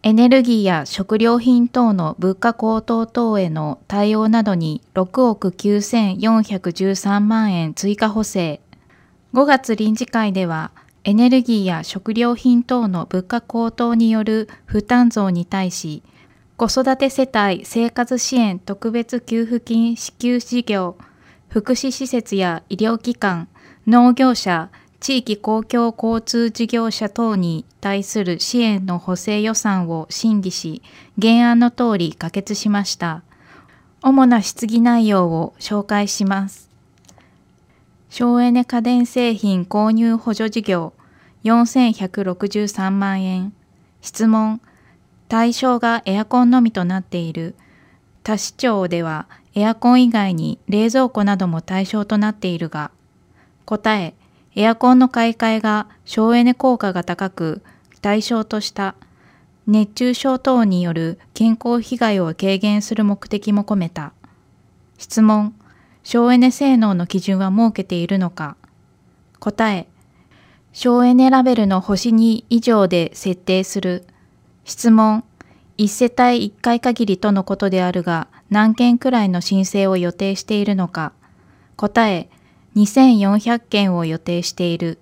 エネルギーや食料品等の物価高騰等への対応などに6億9413万円追加補正。5月臨時会では、エネルギーや食料品等の物価高騰による負担増に対し、子育て世帯生活支援特別給付金支給事業、福祉施設や医療機関、農業者、地域公共交通事業者等に対する支援の補正予算を審議し、原案の通り可決しました。主な質疑内容を紹介します。省エネ家電製品購入補助事業4163万円。質問。対象がエアコンのみとなっている他市町ではエアコン以外に冷蔵庫なども対象となっているが、答え、エアコンの買い替えが省エネ効果が高く対象とした熱中症等による健康被害を軽減する目的も込めた。質問。省エネ性能の基準は設けているのか。答え。省エネラベルの星2以上で設定する。質問。1世帯1回限りとのことであるが、何件くらいの申請を予定しているのか。答え。2400件を予定している。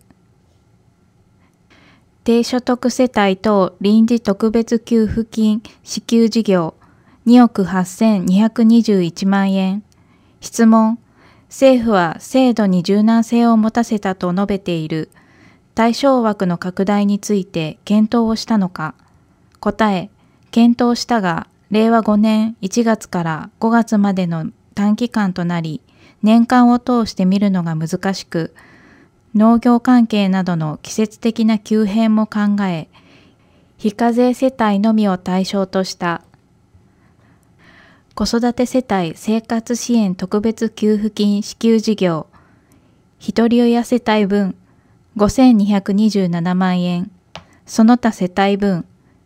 低所得世帯等臨時特別給付金支給事業2億8221万円。質問。政府は制度に柔軟性を持たせたと述べている対象枠の拡大について検討をしたのか。答え。検討したが、令和5年1月から5月までの短期間となり、年間を通して見るのが難しく、農業関係などの季節的な急変も考え、非課税世帯のみを対象とした子育て世帯生活支援特別給付金支給事業、ひとり親世帯分5227万円、その他世帯分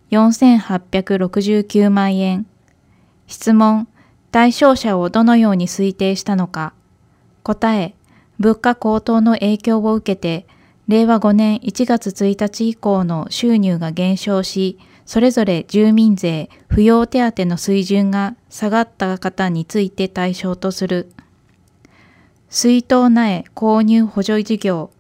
4869万円。質問。対象者をどのように推定したのか。答え。物価高騰の影響を受けて、令和5年1月1日以降の収入が減少し、それぞれ住民税、扶養手当の水準が下がった方について対象とする。水筒苗購入補助事業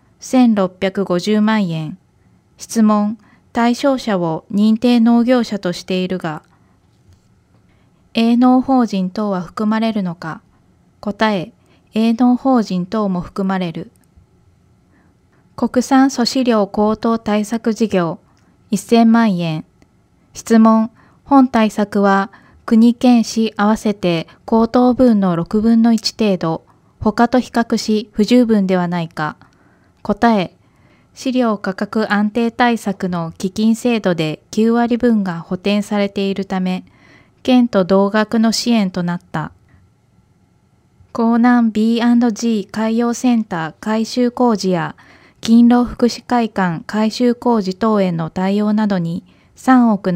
1650万円。質問。対象者を認定農業者としているが、営農法人等は含まれるのか。答え。営農法人等も含まれる。国産粗飼料高騰対策事業1000万円。質問。本対策は国県市合わせて高騰分の6分の1程度、他と比較し不十分ではないか。答え。飼料価格安定対策の基金制度で9割分が補填されているため、県と同額の支援となった。江南 B&G 海洋センター改修工事や勤労福祉会館改修工事等への対応などに3億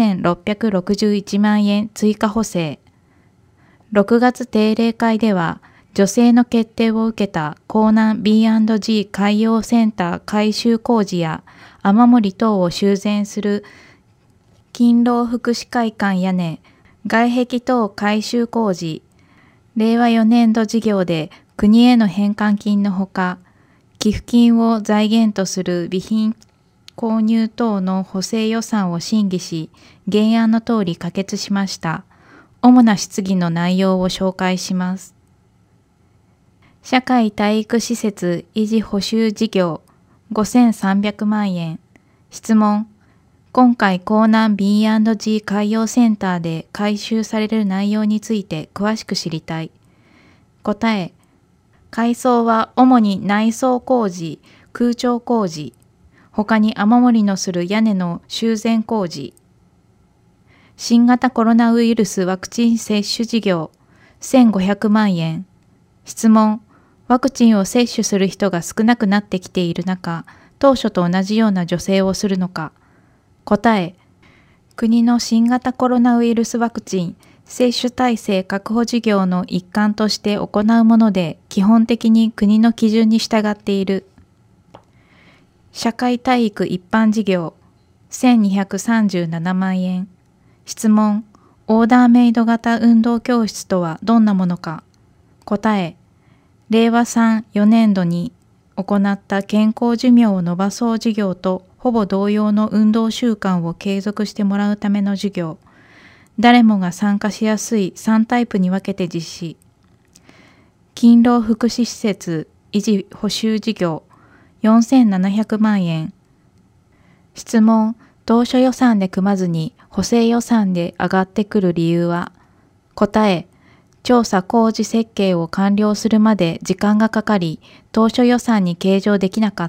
7661万円追加補正。6月定例会では、助成の決定を受けた江南 B&G 海洋センター改修工事や雨漏り等を修繕する勤労福祉会館屋根、外壁等改修工事、令和4年度事業で国への返還金のほか、寄付金を財源とする備品購入等の補正予算を審議し、原案の通り可決しました。主な質疑の内容を紹介します。社会体育施設維持補修事業5300万円。質問。今回江南 B&G 海洋センターで改修される内容について詳しく知りたい。答え。改装は主に内装工事、空調工事、他に雨漏りのする屋根の修繕工事。新型コロナウイルスワクチン接種事業1500万円。質問。ワクチンを接種する人が少なくなってきている中、当初と同じような助成をするのか。答え。国の新型コロナウイルスワクチン接種体制確保事業の一環として行うもので、基本的に国の基準に従っている。社会体育一般事業 1237万円。質問、オーダーメイド型運動教室とはどんなものか。答え、令和3、4年度に行った健康寿命を伸ばそう事業とほぼ同様の運動習慣を継続してもらうための授業。誰もが参加しやすい3タイプに分けて実施。勤労福祉施設維持補修事業4700万円。質問、当初予算で組まずに補正予算で上がってくる理由は。答え、調査工事設計を完了するまで時間がかかり、当初予算に計上できなかった。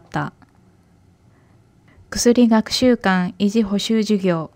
薬学習館維持補修事業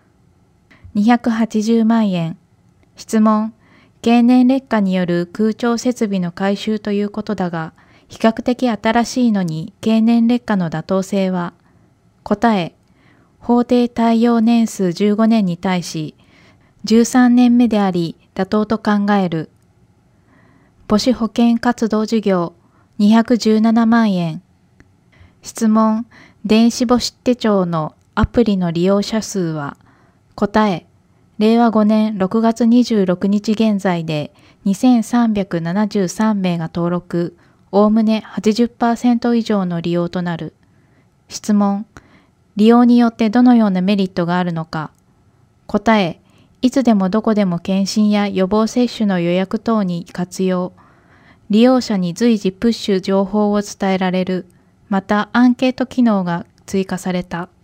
280万円。質問、経年劣化による空調設備の改修ということだが、比較的新しいのに経年劣化の妥当性は。答え、法定耐用年数15年に対し、13年目であり妥当と考える。母子保健活動事業217万円。質問、電子母子手帳のアプリの利用者数は。答え、令和5年6月26日現在で2373名が登録、おおむね 80% 以上の利用となる。質問、利用によってどのようなメリットがあるのか。答え、いつでもどこでも検診や予防接種の予約等に活用。利用者に随時プッシュ情報を伝えられる。またアンケート機能が追加された。